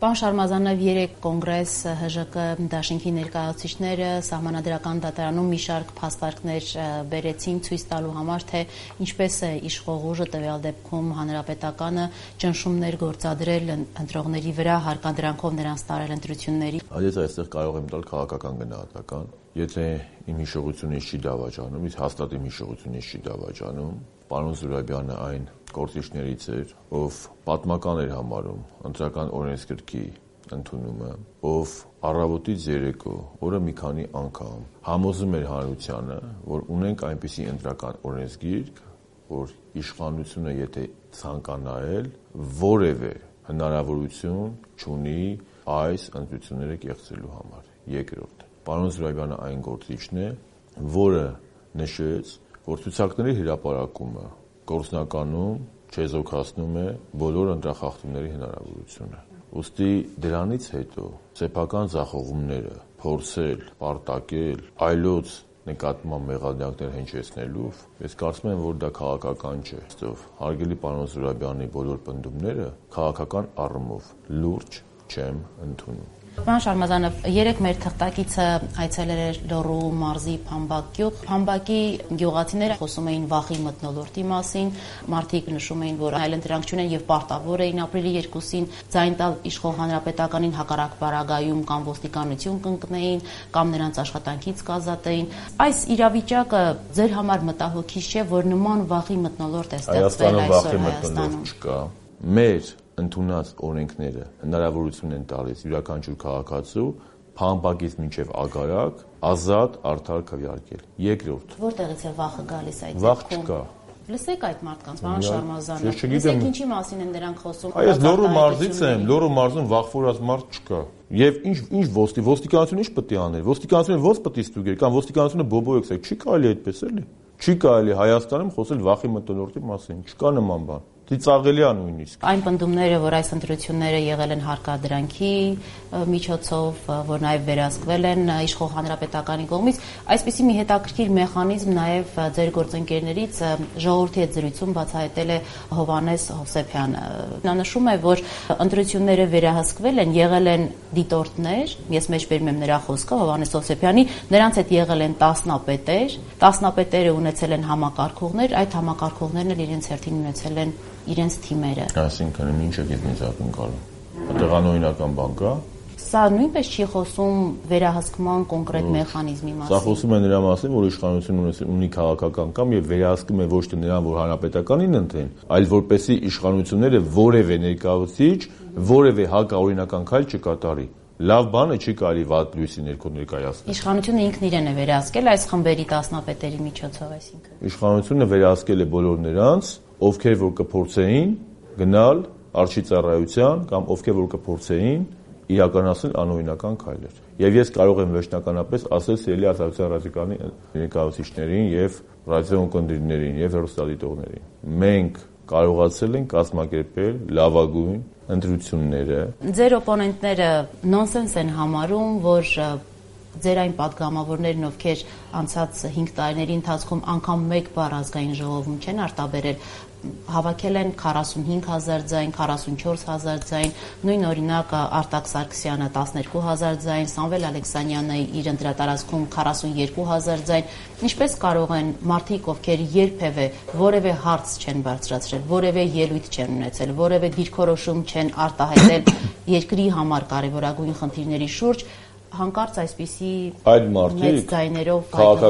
Պարոն Շարմազանով 3 կոնգրես ՀԺԿ դաշինքի ներկայացուցիչները Սահմանադրական դատարանում մի շարք փաստարկներ բերեցին ցույց տալու համար, թե ինչպես է իշխող ուժը տվյալ դեպքում հանրապետականը ճնշումներ գործադրել ընտրողների վրա, հարկադրանքով նրանց տարել ընտրությունների։ Այս այստեղ կարող եմ տալ քաղաքական գնահատական, եթե իմ հիշողությունից չի դավաճանում, իսկ հաստատ իմ հիշողությունից չի դավաճանում, պարոն Զուրաբյանը այն գործիչներից էր, ով պատմական էր համարում ընտրական օրենսգրքի ընդունումը, ով առավոտից երեկո օրը մի քանի անգամ համոզում էր հանրությանը, որ ունենք այնպիսի ընտրական օրենսգիրք, որ իշխանությունը եթե ցանկանա էլ որևէ հնարավորություն չունի այս ընտրությունները կեղծելու համար։ Երկրորդ, պարոն Զուրաբյանը այն գործիչն է, որը նշեց, որ ցուցակների հրապարակումը գործնականում չեզոքացնում է բոլոր ընտրախախտումների հնարավորությունը։ Ուստի դրանից հետո սեփական ձախողումները փորձել, պարտակել, այլոց նկատմամբ մեղադրանքներ հնչեցնելով, ես կարծում եմ, որ դա քաղաքական չէ։ Ըստով հարգելի պարոն Զուրաբյանի բոլոր պնդումները քաղաքական առումով լուրջ չեմ ընդունում։ Պարոն Շարմազանով, 3 մեր թղթակիցը այցելել էր Լոռու մարզի Փամբակ գյուղ։ Փամբակի գյուղացիները խոսում էին վախի մթնոլորտի մասին, մարդիկ նշում էին, որ այլընտրանք չունեն եւ պարտավոր էին ապրիլի 2-ին ձայն տալ իշխող հանրապետականին, հակառակ պարագայում կամ ոստիկանություն կընկնեին, կամ նրանց աշխատանքից կազատեին։ Այս իրավիճակը ձեր համար մտահոգիչ չէ, որ նման վախի մթնոլորտ է ստեղծվել այսօր Հայաստանում։ Մեր ընդունած օրենքները հնարավորություն են տալիս յուրաքանչյուր քաղաքացու Փամբակից մինչև Ագարակ ազատ արդար քվեարկել։ Երկրորդ, որտեղից է վախը գալիս այդ վախ չկա։ Լսեք այդ մարդկանց, պարոն Շարմազանով։ Ես չգիտեմ, լսեք ինչի մասին են նրանք խոսում։ Այս Լոռու մարզից եմ, Լոռու մարզում վախվորած մարդ չկա։ Եվ ինչ ոստիկանությունը ինչ պետք է աներ։ Ոստիկանությունը ո՞նց պետք է ստուգեր, կամ ոստիկանությունը բոբոյексեք, չի կարելի այդպես էլի։ Չի կարելի Հայաստանում խոսել վախի մթնոլորտի մասին, չկա նման բան։ Ծիծաղելի է նույնիսկ։ Այն պնդումները, որ այս ընտրությունները եղել են հարկադրանքի միջոցով, որ նաև վերահսկվել են իշխող հանրապետականի կողմից, այսպիսի մի հետաքրքիր մեխանիզմ նաև ձեր գործընկերներից ժողովրդի հետ զրույցում բացահայտել է Հովհաննես Հովսեփյանը։ Նա նշում է, որ ընտրությունները վերահսկվել են, եղել են դիտորդներ, ես մեջբերում եմ նրա խոսքը Հովհաննես Հովսեփյանի, նրանց հետ եղել են տասնապետերը ունեցել են համակարգողներ, այդ համակարգողներն էլ իրենց հերթին ունեցել են իրենց թիմերը։ Այսինքն ինչ եք ինձ ակնկալում։ Տեղանօրինական բան կա։ Սա նույնպես չի խոսում վերահսկման կոնկրետ մեխանիզմի մասին։ Սա խոսում է նրա մասին, որ իշխանությունը ունի քաղաքական կամ եւ վերահսկում է ոչ թե նրան, որ հանրապետականին ընտրեն, այլ որպեսզի իշխանությունները որևէ ներկայացուցիչ որևէ հակաօրինական քայլ չկատարի։ Լավ բանը չի կարելի վատ լույսի ներքո ներկայացնել։ Իշխանությունը ինքն իրեն է վերահսկել այս խմբերի տասնապետերի միջոցով, այսինքն։ Իշխանությունը վերահսկել է բոլոր նրանց, ովքեր որ կփորձեին գնալ արշի ծառայության կամ ովքեր որ կփորձեին իրականացնել անօրինական քայլեր։ Եվ ես կարող եմ վերջնականապես ասել սիրելի Ազատության ռադիկալի ներկայացուցիչներին եւ ռադիոընկերներին եւ հեռուստադիտողներին։ Մենք կարողացել ենք կազմակերպել լավագույն ընտրությունները։ Ձեր օպոնենտները նոնսենս են համարում, որ ձեր այն падգամավորներն, ովքեր անցած 5 տարիների ընթացքում անգամ մեկ բառ ազգային ժողովում չեն արտաբերել, հավաքել են 45,000 ձայն, 44,000 ձայն, նույն օրինակ Արտակ Սարգսյանը 12,000 ձայն, Սամվել Ալեքսանյանը իր ընտրատարածքում 42,000 ձայն։ Ինչպես կարող են մարդիկ, ովքեր երբևէ որևէ հարց չեն բարձրացրել, որևէ ելույթ չեն ունեցել, որևէ դիրքորոշում չեն արտահայտել երկրի համար կարևորագույն խնդիրների շուրջ, հանկարծ այսպիսի մեծ ձայներով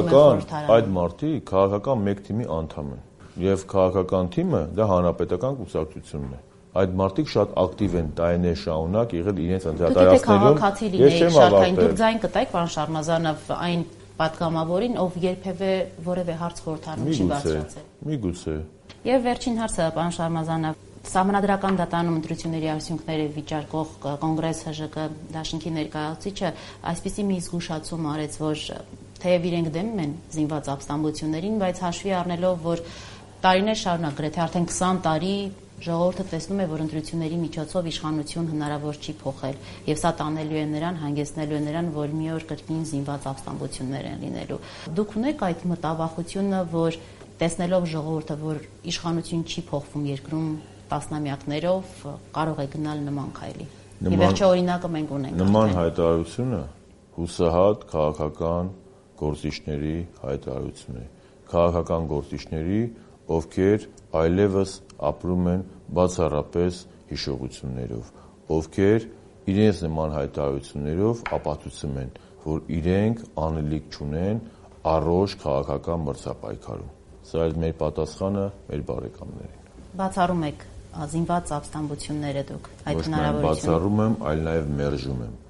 այդ մարդիկ քաղաքական մեկ թիմի անդամ են եւ քաղաքական թիմը դա հանրապետական կուսակցությունն է։ Այդ մարդիկ շատ ակտիվ են տարիներ շարունակ եղել իրենց ընտրատարածքներում։ Ես չեմ ավարտել։ Դուք ձայն կտայք, պարոն Շարմազանով, այն պատգամավորին, ով երբևէ որևէ հարց խորհրդանում չի բարձրացել։ Միգուցե։ Եվ վերջին հարցը, պարոն Շարմազանով, Սահմանադրական դատարանում ընտրությունների արդյունքները վիճարկող կոնգրես ՀԺԿ դաշինքի ներկայացուցիչը այսպիսի մի զգուշացում արեց, որ թեև իրենք դեմ են զինված ապստամբություններին, բայց հաշվի առնելով, որ տարիներ շարունակ, գրեթե արդեն 20 տարի ժողովուրդը տեսնում է, որ ընտրությունների միջոցով իշխանություն հնարավոր չի փոխել, եւ սա տանելու է նրան, հանգեցնելու է նրան, որ մի օր կրկին զինված ապստամբություններ են լինելու։ Դուք ունեք այդ մտավախությունը, որ տեսնելով ժողովուրդը, որ իշխանություն չի փոխվում երկրում տասնամյակներով, կարող է գնալ նման քայլի։ Ի վերջո օրինակը մենք ունենք։ Նման հայտարարությունը հուսահատ քաղաքական գործիչների հայտարարություն է։ Քաղաքական գործիչների, ովքեր այլևս ապրում են բացառապես հիշողություններով, ովքեր իրենց նման հայտարարություններով ապացուցում են, որ իրենք անելիք չունեն առողջ քաղաքական մրցապայքարում։ Սա էլ մեր պատասխանը մեր բարեկամներին։ Բացառում եք զինված ապստամբությունները դուք այդ Ոչ միայն հնարավորությունը։ բացառում եմ, այլ նաև մերժում եմ։